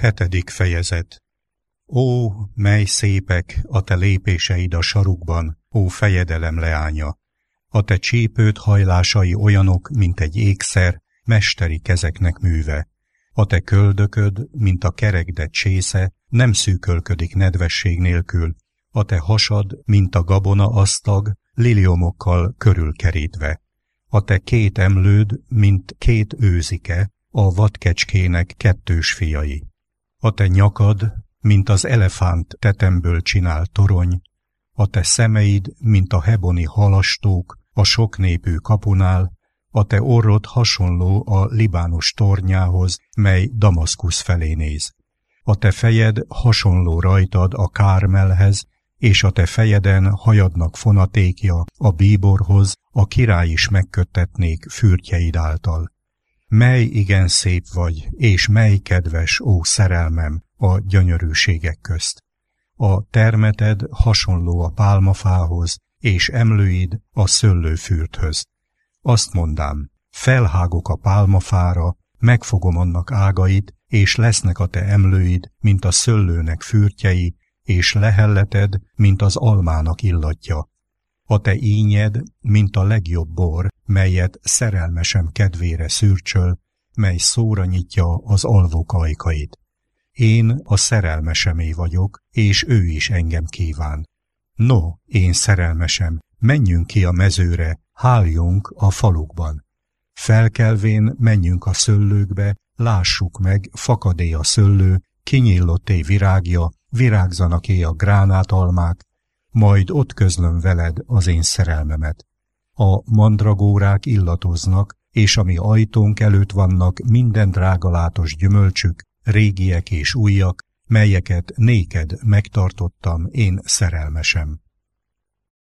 7. fejezet. Ó, mely szépek a te lépéseid a sarukban, ó fejedelem leánya! A te csípőt hajlásai olyanok, mint egy ékszer, mesteri kezeknek műve. A te köldököd, mint a kerekdett csésze, nem szűkölködik nedvesség nélkül. A te hasad, mint a gabona asztag, liliomokkal körülkerítve. A te 2 emlőd, mint 2 őzike, a vadkecskének 2 fiai. A te nyakad, mint az elefánt tetemből csinált torony, a te szemeid, mint a heboni halastók a soknépű kapunál, a te orrod hasonló a Libánus tornyához, mely Damaszkusz felé néz. A te fejed hasonló rajtad a Kármelhez, és a te fejeden hajadnak fonatékja a bíborhoz, a király is megköttetnék fürtjeid által. Mely igen szép vagy, és mely kedves, ó szerelmem, a gyönyörűségek közt. A termeted hasonló a pálmafához, és emlőid a szöllőfürthöz. Azt mondám, felhágok a pálmafára, megfogom annak ágait, és lesznek a te emlőid, mint a szöllőnek fürtjei, és lehelleted, mint az almának illatja. A te ínyed, mint a legjobb bor, melyet szerelmesem kedvére szürcsöl, mely szóra nyitja az alvók ajkait. Én a szerelmesemé vagyok, és ő is engem kíván. No, én szerelmesem, menjünk ki a mezőre, háljunk a falukban. Felkelvén menjünk a szöllőkbe, lássuk meg, fakadé a szöllő, kinyíllotté virágja, virágzanak-é a gránátalmák, majd ott közlöm veled az én szerelmemet. A mandragórák illatoznak, és ami ajtónk előtt vannak minden drágalátos gyümölcsük, régiek és újak, melyeket néked megtartottam én szerelmesem.